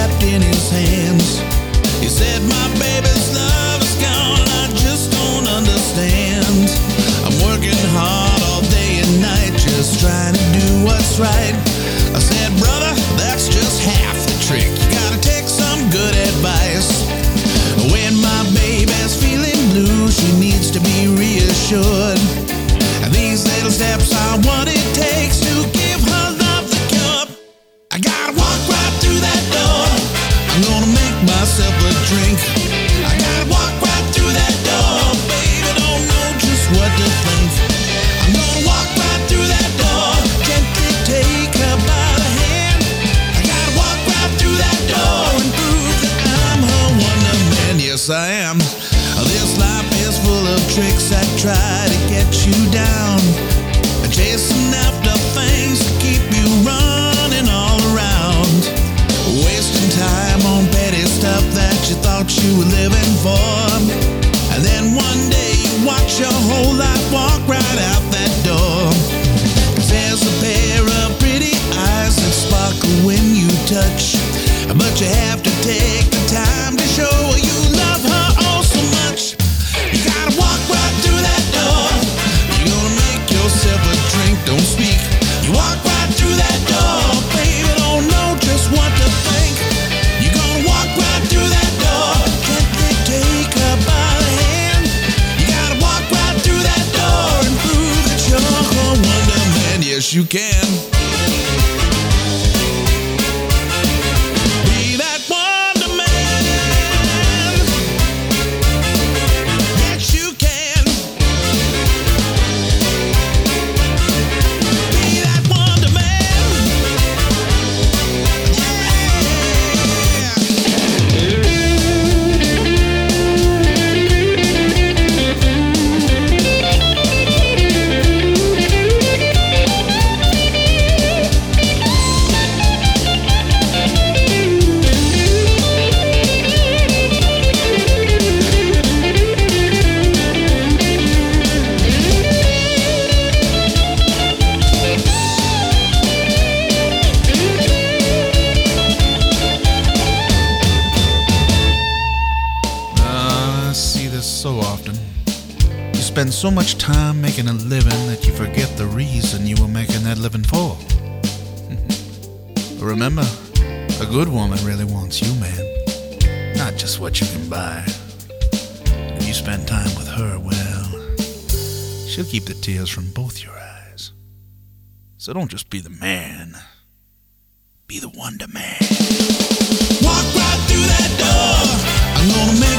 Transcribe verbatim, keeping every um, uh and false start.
trapped in his hands. He said, my baby's love is gone, I just don't understand. I'm working hard all day and night, just trying to do what's right. I said, brother, that's just half the trick. You gotta take some good advice. When my baby's feeling blue, she needs to be reassured. And these little steps are what it takes to give her love the cure. I gotta walk right through that door. I'm gonna make myself a drink. I gotta walk right through that door. Baby, don't know just what to think. I'm gonna walk right through that door, gently take her by the hand. I gotta walk right through that door and prove that I'm her wonder man. Yes, I am. This life is full of tricks that try to get you down, chasing after things to keep you running all around, wasting time on petty stuff that you thought you were living for. And then one day you watch your whole life walk right out that door. 'Cause there's a pair of pretty eyes that sparkle when you touch, but you have to take the time to show you love her oh so much. You gotta walk right through that door. You're gonna make yourself a drink, don't speak. You walk right through that door, baby, don't know just what to think. You're gonna walk right through that door, gently take her by the hand. You gotta walk right through that door and prove that you're a wonder man. Yes, you can. Be that wonder man. Yes, you can. Be that wonder man. Uh, I see this so often. You spend so much time making a living that you forget the reason you were making that living for. Remember, a good woman really wants you, man, not just what you can buy. If you spend time with her, well, she'll keep the tears from both your eyes. So don't just be the man, be the wonder man. Walk right through that door. I'm gonna make